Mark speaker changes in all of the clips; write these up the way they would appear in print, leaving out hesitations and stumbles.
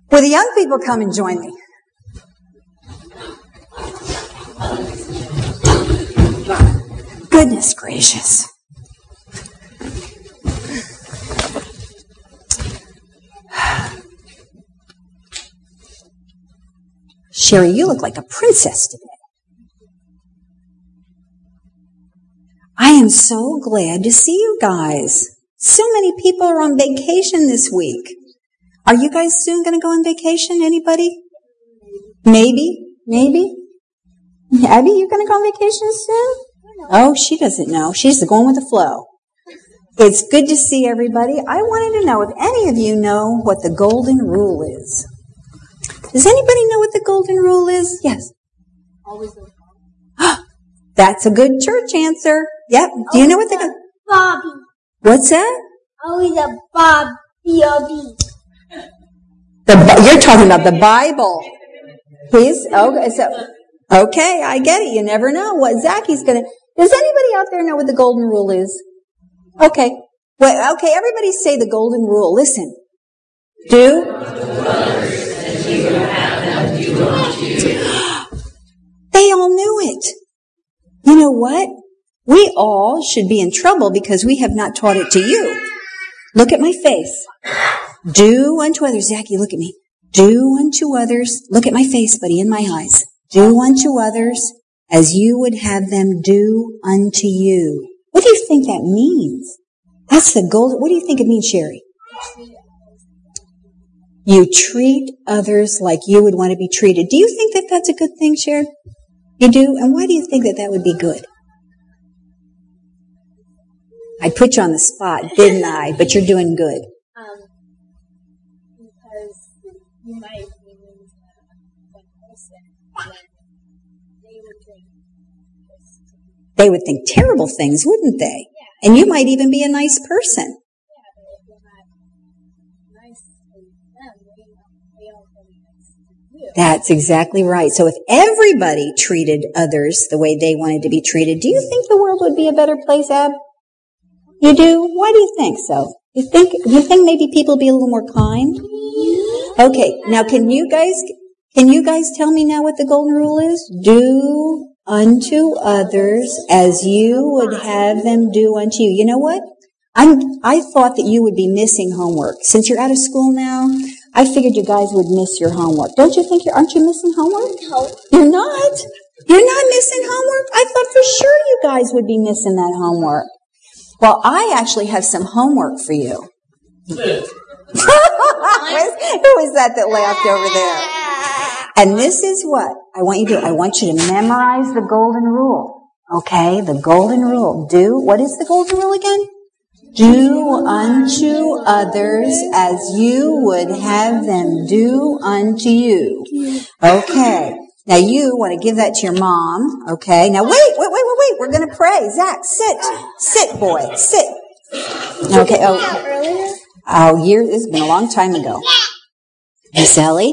Speaker 1: Will the young people come and join me? Goodness gracious. Sherry, you look like a princess today. I am so glad to see you guys. So many people are on vacation this week. Are you guys soon going to go on vacation? Anybody? Maybe? Abby, you going to go on vacation soon? Oh, she doesn't know. She's going with the flow. It's good to see everybody. I wanted to know if any of you know what the golden rule is. Does anybody know what the golden rule is? Yes.
Speaker 2: Always the
Speaker 1: That's a good church answer. Yep. Do you know what the
Speaker 2: Bobby.
Speaker 1: What's that?
Speaker 2: Always a Bob. B-O-B.
Speaker 1: You're talking about the Bible. Okay, I get it. You never know what Zaki's going to... Does anybody out there know what the golden rule is? Okay. Well, okay, everybody say the golden rule. Listen. Do? They all knew it. You know what? We all should be in trouble because we have not taught it to you. Look at my face. Do unto others. Zachy, look at me. Do unto others. Look at my face, buddy, in my eyes. Do unto others as you would have them do unto you. What do you think that means? That's the golden. What do you think it means, Sherry? You treat others like you would want to be treated. Do you think that that's a good thing, Sherry? You do? And why do you think that that would be good? I put you on the spot, didn't I? But you're doing good.
Speaker 2: Because you might be mean to one person, and
Speaker 1: they would think terrible things, wouldn't they? Yeah. And you might even be a nice person.
Speaker 2: Yeah, but if you're not nice to them, they aren't really nice to you.
Speaker 1: That's exactly right. So if everybody treated others the way they wanted to be treated, do you think the world would be a better place, Ab? You do? Why do you think so? Do you think maybe people would be a little more kind? Okay, now can you guys tell me now what the golden rule is? Do unto others as you would have them do unto you. You know what? I thought that you would be missing homework. Since you're out of school now, I figured you guys would miss your homework. Don't you think aren't you missing homework?
Speaker 2: No.
Speaker 1: You're not? You're not missing homework? I thought for sure you guys would be missing that homework. Well, I actually have some homework for you. Who was that laughed over there? And this is what I want you to do. I want you to memorize the golden rule. Okay? The golden rule. What is the golden rule again? Do unto others as you would have them do unto you. Okay. Now you want to give that to your mom. Okay. Now wait. We're going to pray. Zach, sit. Sit, boy. Sit. Okay. This has been a long time ago. Miss Ellie?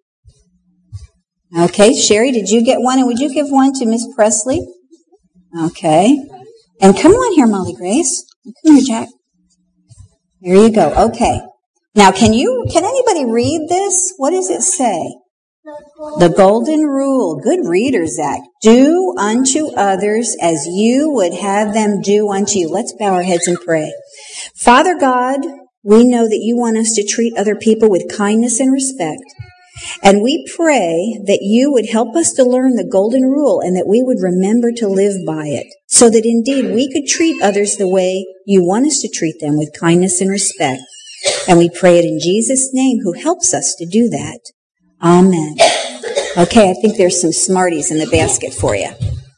Speaker 1: Okay. Sherry, did you get one? And would you give one to Miss Presley? Okay. And come on here, Molly Grace. Come here, Jack. There you go. Okay. Now, can anybody read this? What does it say? The golden rule. Good reader, Zach. Do unto others as you would have them do unto you. Let's bow our heads and pray. Father God, we know that you want us to treat other people with kindness and respect. And we pray that you would help us to learn the golden rule and that we would remember to live by it, so that indeed we could treat others the way you want us to treat them, with kindness and respect. And we pray it in Jesus' name, who helps us to do that. Amen. Okay, I think there's some Smarties in the basket for you.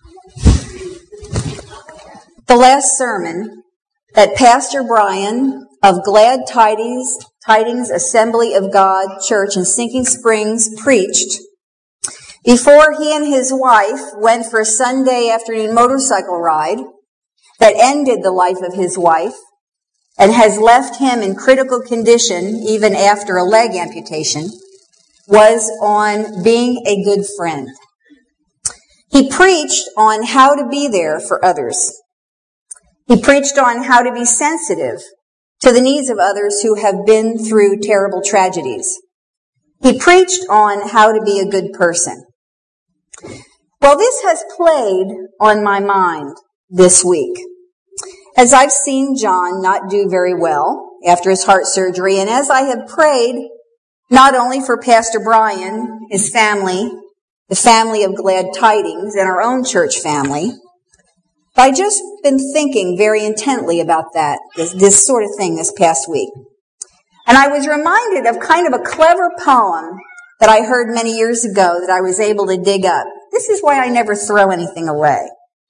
Speaker 1: The last sermon that Pastor Brian of Glad Tidings Assembly of God Church in Sinking Springs preached before he and his wife went for a Sunday afternoon motorcycle ride that ended the life of his wife and has left him in critical condition even after a leg amputation, was on being a good friend. He preached on how to be there for others. He preached on how to be sensitive to the needs of others who have been through terrible tragedies. He preached on how to be a good person. Well, this has played on my mind this week, as I've seen John not do very well after his heart surgery, and as I have prayed not only for Pastor Brian, his family, the family of Glad Tidings, and our own church family, but I've just been thinking very intently about this sort of thing this past week. And I was reminded of kind of a clever poem that I heard many years ago that I was able to dig up. This is why I never throw anything away.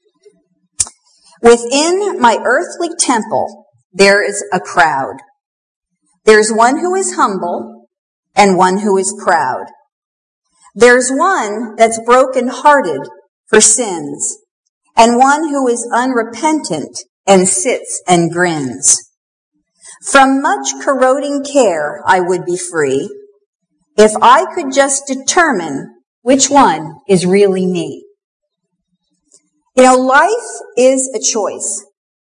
Speaker 1: Within my earthly temple, there is a crowd. There's one who is humble and one who is proud. There's one that's broken-hearted for sins and one who is unrepentant and sits and grins. From much corroding care I would be free if I could just determine which one is really me. You know, life is a choice.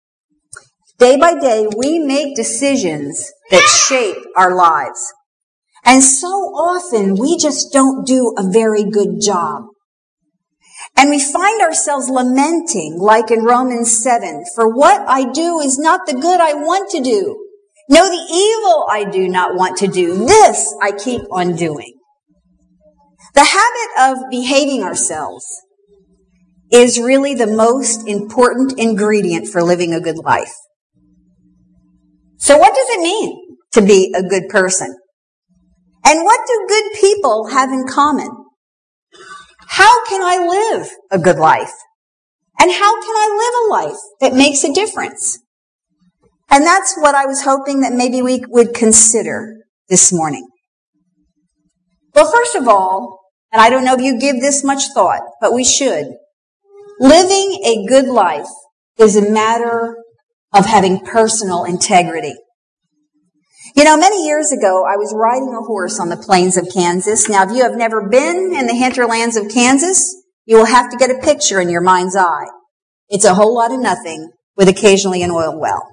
Speaker 1: Day by day, we make decisions that shape our lives. And so often, we just don't do a very good job. And we find ourselves lamenting, like in Romans 7, for what I do is not the good I want to do. No, the evil I do not want to do. This I keep on doing. The habit of behaving ourselves is really the most important ingredient for living a good life. So what does it mean to be a good person? And what do good people have in common? How can I live a good life? And how can I live a life that makes a difference? And that's what I was hoping that maybe we would consider this morning. Well, first of all, and I don't know if you give this much thought, but we should. Living a good life is a matter of having personal integrity. You know, many years ago, I was riding a horse on the plains of Kansas. Now, if you have never been in the hinterlands of Kansas, you will have to get a picture in your mind's eye. It's a whole lot of nothing with occasionally an oil well.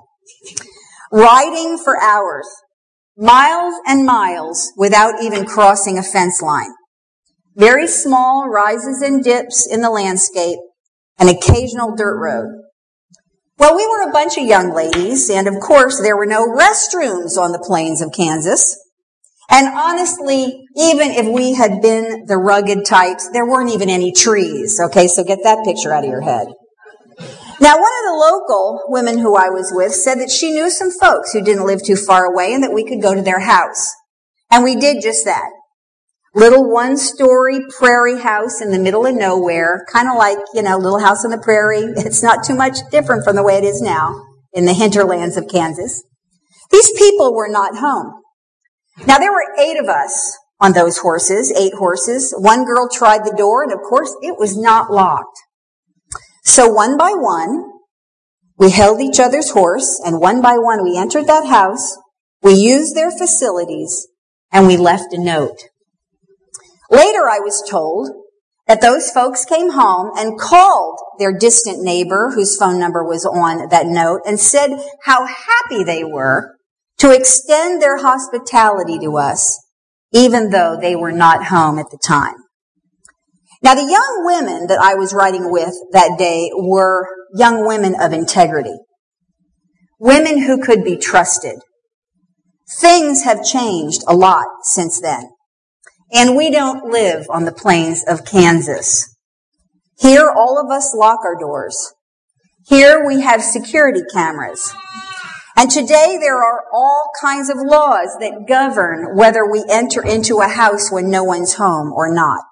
Speaker 1: Riding for hours, miles and miles without even crossing a fence line. Very small rises and dips in the landscape, an occasional dirt road. Well, we were a bunch of young ladies, and of course there were no restrooms on the plains of Kansas. And honestly, even if we had been the rugged types, there weren't even any trees. Okay, so get that picture out of your head. Now, one of the local women who I was with said that she knew some folks who didn't live too far away and that we could go to their house. And we did just that. Little one-story prairie house in the middle of nowhere, kind of like, Little House on the Prairie. It's not too much different from the way it is now in the hinterlands of Kansas. These people were not home. Now, there were 8 of us on those horses, 8 horses. One girl tried the door, and of course, it was not locked. So one by one, we held each other's horse, and one by one, we entered that house, we used their facilities, and we left a note. Later, I was told that those folks came home and called their distant neighbor, whose phone number was on that note, and said how happy they were to extend their hospitality to us, even though they were not home at the time. Now, the young women that I was riding with that day were young women of integrity, women who could be trusted. Things have changed a lot since then. And we don't live on the plains of Kansas. Here, all of us lock our doors. Here, we have security cameras. And today, there are all kinds of laws that govern whether we enter into a house when no one's home or not.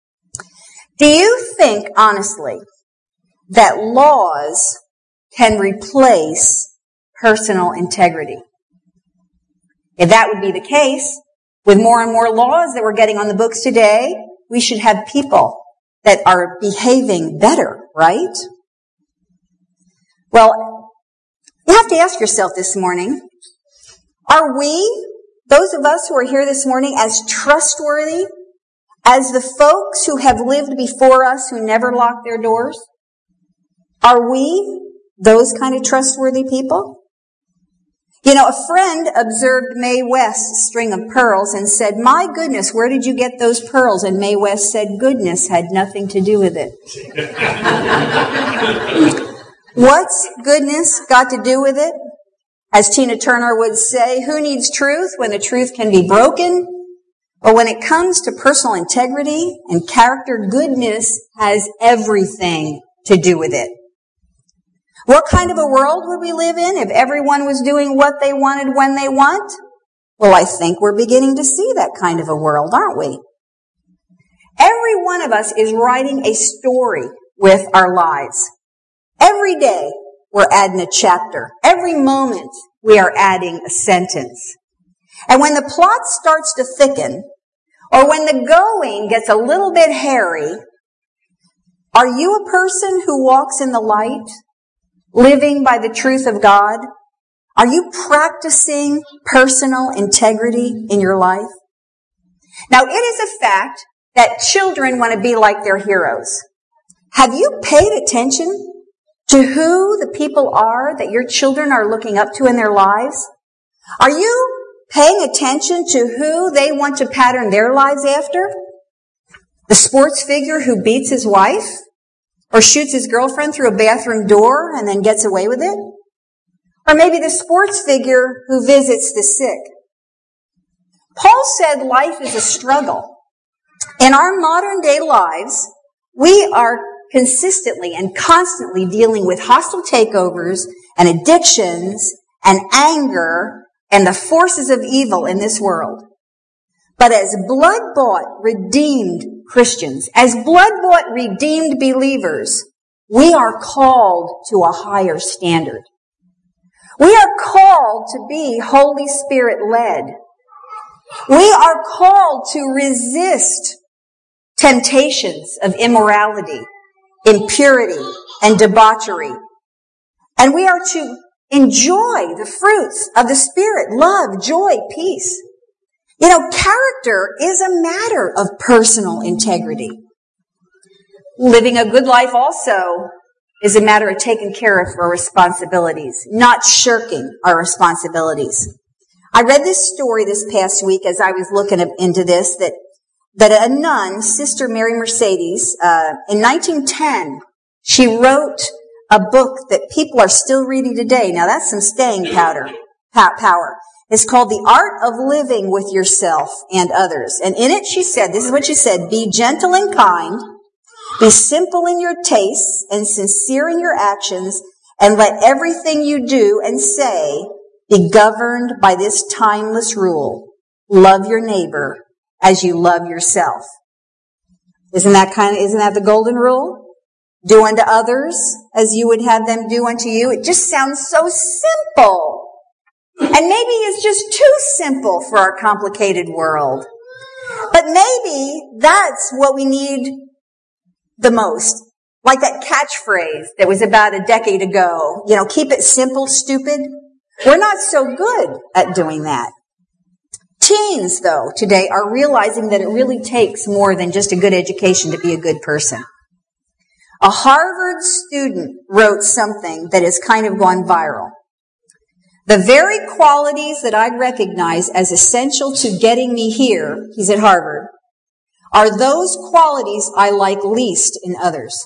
Speaker 1: Do you think, honestly, that laws can replace personal integrity? If that would be the case, with more and more laws that we're getting on the books today, we should have people that are behaving better, right? Well, you have to ask yourself this morning, are we, those of us who are here this morning, as trustworthy as the folks who have lived before us who never locked their doors? Are we those kind of trustworthy people? You know, a friend observed Mae West's string of pearls and said, "My goodness, where did you get those pearls?" And Mae West said, "Goodness had nothing to do with it." What's goodness got to do with it? As Tina Turner would say, who needs truth when the truth can be broken? But when it comes to personal integrity and character, goodness has everything to do with it. What kind of a world would we live in if everyone was doing what they wanted when they want? Well, I think we're beginning to see that kind of a world, aren't we? Every one of us is writing a story with our lives. Every day, we're adding a chapter. Every moment, we are adding a sentence. And when the plot starts to thicken, or when the going gets a little bit hairy, are you a person who walks in the light, living by the truth of God? Are you practicing personal integrity in your life? Now, it is a fact that children want to be like their heroes. Have you paid attention to who the people are that your children are looking up to in their lives? Are you paying attention to who they want to pattern their lives after? The sports figure who beats his wife? Or shoots his girlfriend through a bathroom door and then gets away with it? Or maybe the sports figure who visits the sick? Paul said life is a struggle. In our modern day lives, we are consistently and constantly dealing with hostile takeovers and addictions and anger and the forces of evil in this world. But as blood-bought, redeemed Christians, as blood-bought, redeemed believers, we are called to a higher standard. We are called to be Holy Spirit-led. We are called to resist temptations of immorality, impurity, and debauchery. And we are to enjoy the fruits of the Spirit: love, joy, peace. You know, character is a matter of personal integrity. Living a good life also is a matter of taking care of our responsibilities, not shirking our responsibilities. I read this story this past week as I was looking into this, that a nun, Sister Mary Mercedes, in 1910, she wrote a book that people are still reading today. Now that's some staying power. It's called The Art of Living with Yourself and Others. And in it she said, this is what she said: be gentle and kind, be simple in your tastes and sincere in your actions, and let everything you do and say be governed by this timeless rule: love your neighbor as you love yourself. Isn't that the golden rule? Do unto others as you would have them do unto you. It just sounds so simple. And maybe it's just too simple for our complicated world. But maybe that's what we need the most. Like that catchphrase that was about a decade ago, keep it simple, stupid. We're not so good at doing that. Teens, though, today are realizing that it really takes more than just a good education to be a good person. A Harvard student wrote something that has kind of gone viral. The very qualities that I'd recognize as essential to getting me here, he's at Harvard, are those qualities I like least in others.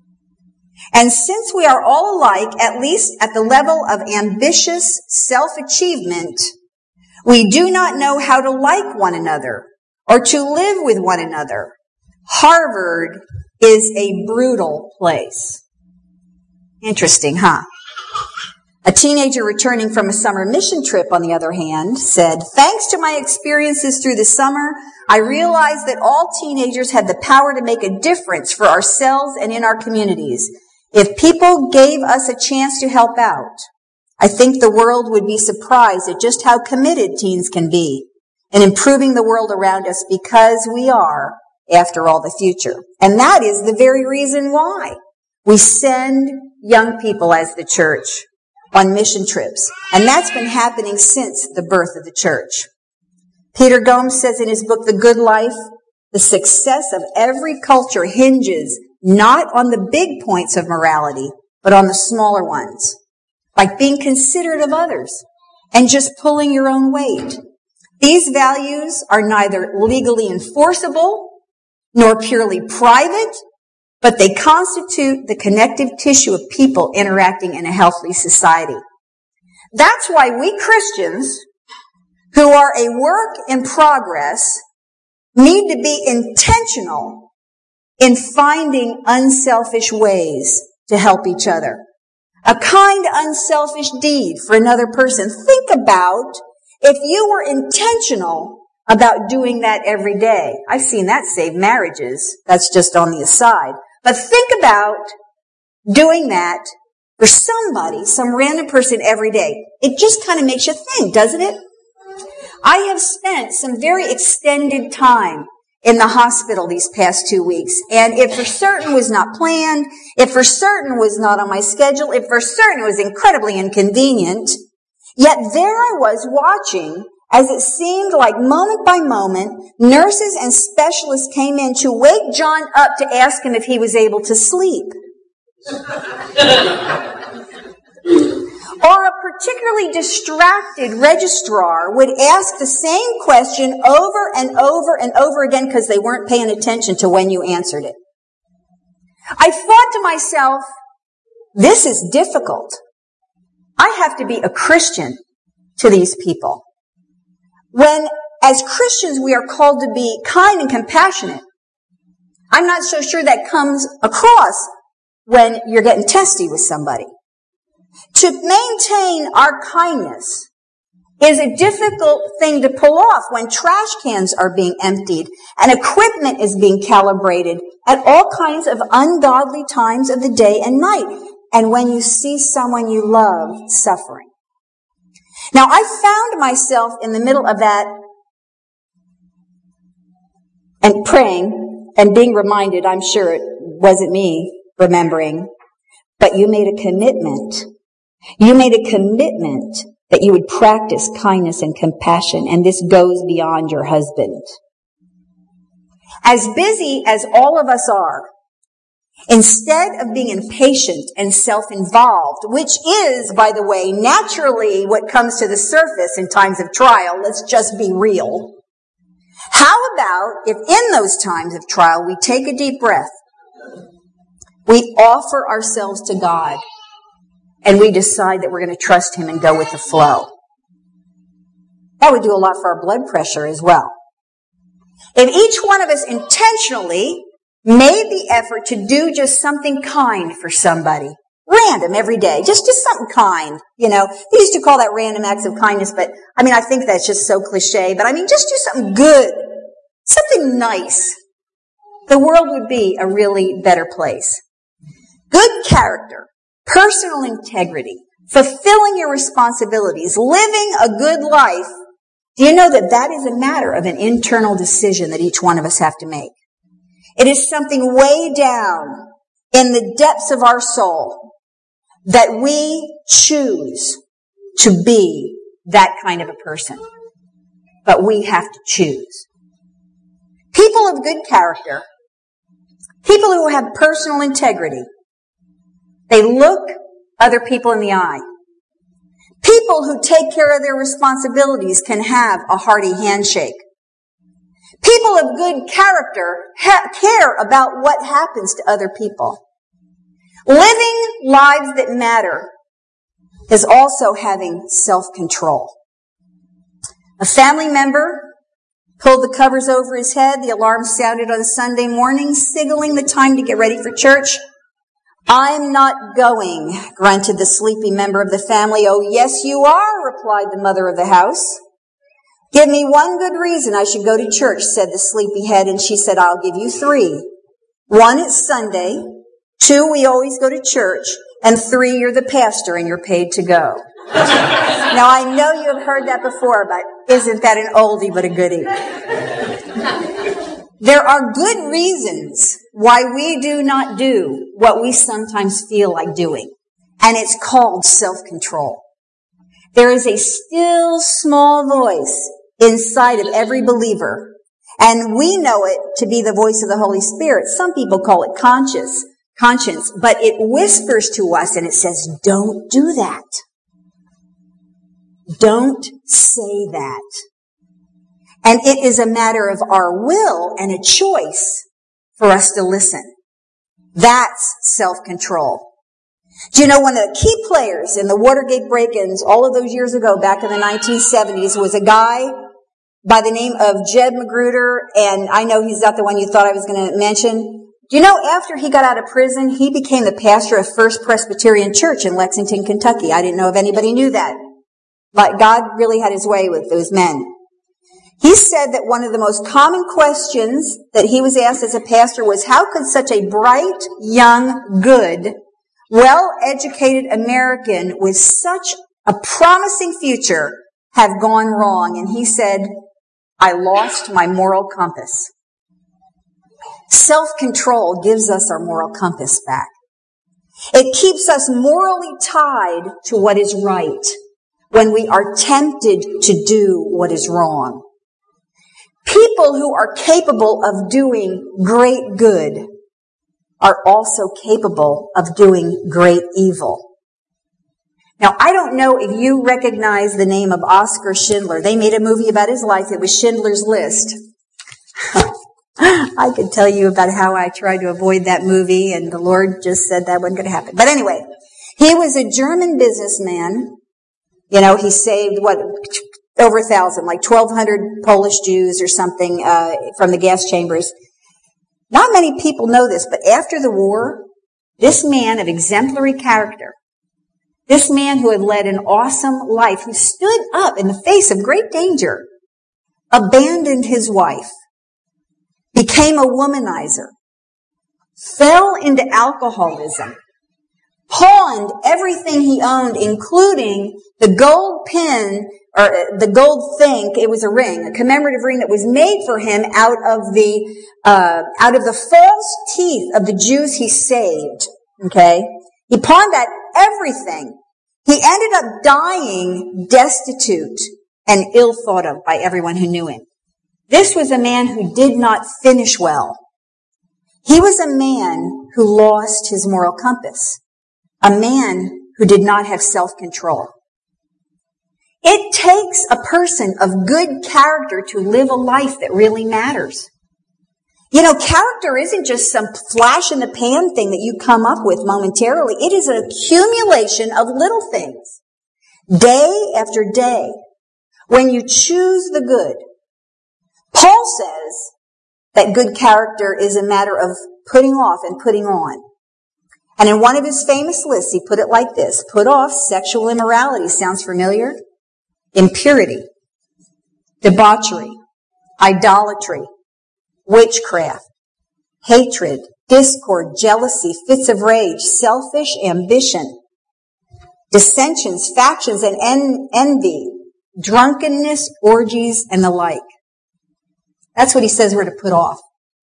Speaker 1: And since we are all alike, at least at the level of ambitious self-achievement, we do not know how to like one another or to live with one another. Harvard is a brutal place. Interesting, huh? A teenager returning from a summer mission trip, on the other hand, said, "Thanks to my experiences through the summer, I realized that all teenagers have the power to make a difference for ourselves and in our communities. If people gave us a chance to help out, I think the world would be surprised at just how committed teens can be in improving the world around us, because we are, after all, the future." And that is the very reason why we send young people as the church on mission trips. And that's been happening since the birth of the church. Peter Gomes says in his book, The Good Life, the success of every culture hinges not on the big points of morality, but on the smaller ones, like being considerate of others, and just pulling your own weight. These values are neither legally enforceable nor purely private, but they constitute the connective tissue of people interacting in a healthy society. That's why we Christians, who are a work in progress, need to be intentional in finding unselfish ways to help each other. A kind, unselfish deed for another person. Think about if you were intentional about doing that every day. I've seen that save marriages. That's just on the aside. But think about doing that for somebody, some random person every day. It just kind of makes you think, doesn't it? I have spent some very extended time in the hospital these past 2 weeks. And if for certain was not planned, if for certain was not on my schedule, if for certain it was incredibly inconvenient, yet there I was watching as it seemed like moment by moment, nurses and specialists came in to wake John up to ask him if he was able to sleep. Or a particularly distracted registrar would ask the same question over and over and over again because they weren't paying attention to when you answered it. I thought to myself, this is difficult. I have to be a Christian to these people. When, as Christians, we are called to be kind and compassionate, I'm not so sure that comes across when you're getting testy with somebody. To maintain our kindness is a difficult thing to pull off when trash cans are being emptied and equipment is being calibrated at all kinds of ungodly times of the day and night, and when you see someone you love suffering. Now, I found myself in the middle of that and praying and being reminded, I'm sure it wasn't me remembering, but you made a commitment. You made a commitment that you would practice kindness and compassion, and this goes beyond your husband. As busy as all of us are, instead of being impatient and self-involved, which is, by the way, naturally what comes to the surface in times of trial, let's just be real. How about if in those times of trial we take a deep breath, we offer ourselves to God, and we decide that we're going to trust Him and go with the flow? That would do a lot for our blood pressure as well. If each one of us intentionally made the effort to do just something kind for somebody, random every day, just something kind, you know. They used to call that random acts of kindness, but I think that's just so cliche, but just do something good, something nice. The world would be a really better place. Good character, personal integrity, fulfilling your responsibilities, living a good life. Do you know that is a matter of an internal decision that each one of us have to make? It is something way down in the depths of our soul that we choose to be that kind of a person. But we have to choose. People of good character, people who have personal integrity, they look other people in the eye. People who take care of their responsibilities can have a hearty handshake. People of good character care about what happens to other people. Living lives that matter is also having self-control. A family member pulled the covers over his head. The alarm sounded on Sunday morning, signaling the time to get ready for church. "I'm not going," grunted the sleepy member of the family. "Oh, yes, you are," replied the mother of the house. "Give me one good reason I should go to church," said the sleepyhead, and she said, "I'll give you 3. 1, it's Sunday. 2, we always go to church. And 3, you're the pastor and you're paid to go." Now, I know you have heard that before, but isn't that an oldie but a goodie? There are good reasons why we do not do what we sometimes feel like doing, and it's called self-control. There is a still small voice inside of every believer, and we know it to be the voice of the Holy Spirit. Some people call it conscience, but it whispers to us and it says, "Don't do that. Don't say that. And it is a matter of our will and a choice for us to listen. That's self-control. Do you know one of the key players in the Watergate break-ins all of those years ago, back in the 1970s, was a guy by the name of Jeb Magruder, and I know he's not the one you thought I was going to mention. Do you know after he got out of prison, he became the pastor of First Presbyterian Church in Lexington, Kentucky? I didn't know if anybody knew that. But God really had his way with those men. He said that one of the most common questions that he was asked as a pastor was, how could such a bright, young, good, well-educated American with such a promising future have gone wrong? And he said, I lost my moral compass. Self-control gives us our moral compass back. It keeps us morally tied to what is right when we are tempted to do what is wrong. People who are capable of doing great good are also capable of doing great evil. Now, I don't know if you recognize the name of Oskar Schindler. They made a movie about his life. It was Schindler's List. I could tell you about how I tried to avoid that movie, and the Lord just said that wasn't going to happen. But anyway, he was a German businessman. You know, he saved, over 1,000, like 1,200 Polish Jews or something from the gas chambers. Not many people know this, but after the war, this man of exemplary character, this man who had led an awesome life, who stood up in the face of great danger, abandoned his wife, became a womanizer, fell into alcoholism, pawned everything he owned, including the gold pin, or the gold thing. It was a ring, a commemorative ring that was made for him out of the false teeth of the Jews he saved. Okay? He pawned that everything. He ended up dying destitute and ill thought of by everyone who knew him. This was a man who did not finish well. He was a man who lost his moral compass. A man who did not have self-control. It takes a person of good character to live a life that really matters. You know, character isn't just some flash in the pan thing that you come up with momentarily. It is an accumulation of little things. Day after day, when you choose the good. Paul says that good character is a matter of putting off and putting on. And in one of his famous lists, he put it like this: put off sexual immorality. Sounds familiar? Impurity, debauchery, idolatry, witchcraft, hatred, discord, jealousy, fits of rage, selfish ambition, dissensions, factions, and envy, drunkenness, orgies, and the like. That's what he says we're to put off.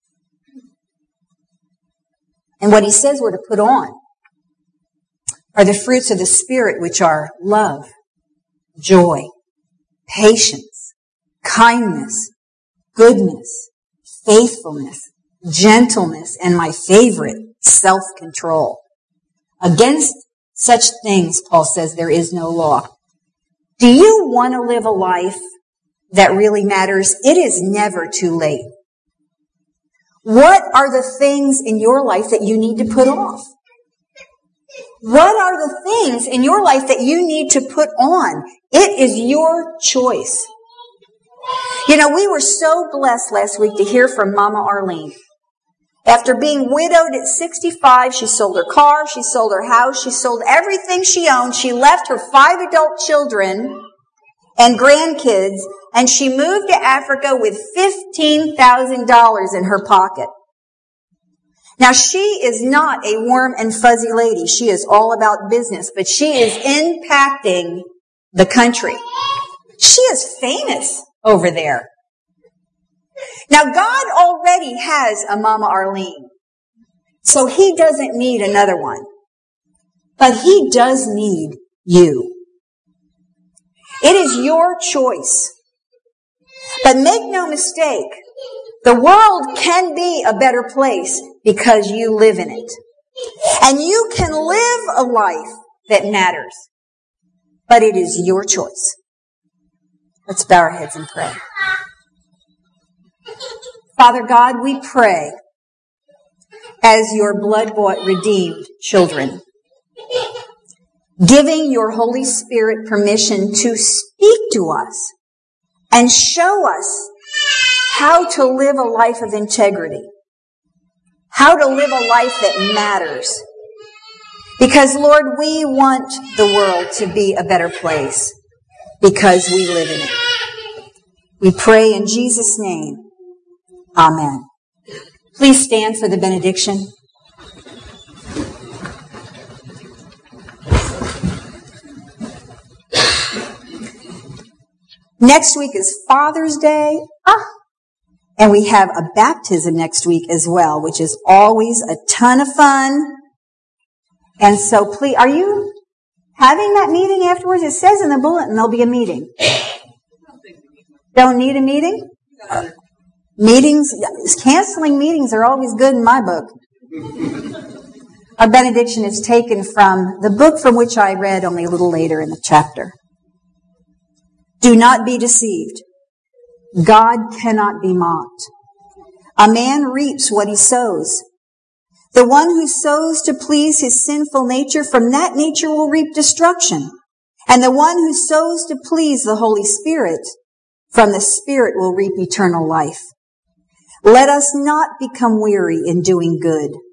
Speaker 1: And what he says we're to put on are the fruits of the Spirit, which are love, joy, patience, kindness, goodness, faithfulness, gentleness, and my favorite, self-control. Against such things, Paul says, there is no law. Do you want to live a life that really matters? It is never too late. What are the things in your life that you need to put off? What are the things in your life that you need to put on? It is your choice. You know, we were so blessed last week to hear from Mama Arlene. After being widowed at 65, she sold her car, she sold her house, she sold everything she owned. She left her 5 adult children and grandkids, and she moved to Africa with $15,000 in her pocket. Now, she is not a warm and fuzzy lady. She is all about business, but she is impacting the country. She is famous over there. Now, God already has a Mama Arlene, so he doesn't need another one. But he does need you. It is your choice. But make no mistake, the world can be a better place because you live in it. And you can live a life that matters. But it is your choice. Let's bow our heads and pray. Father God, we pray as your blood-bought, redeemed children, giving your Holy Spirit permission to speak to us and show us how to live a life of integrity, how to live a life that matters. Because, Lord, we want the world to be a better place because we live in it. We pray in Jesus' name. Amen. Please stand for the benediction. Next week is Father's Day. And we have a baptism next week as well, which is always a ton of fun. And so please, are you having that meeting afterwards? It says in the bulletin there'll be a meeting. Don't need a meeting? Meetings, canceling meetings are always good in my book. Our benediction is taken from the book from which I read only a little later in the chapter. Do not be deceived. God cannot be mocked. A man reaps what he sows. The one who sows to please his sinful nature, from that nature will reap destruction. And the one who sows to please the Holy Spirit, from the Spirit will reap eternal life. Let us not become weary in doing good,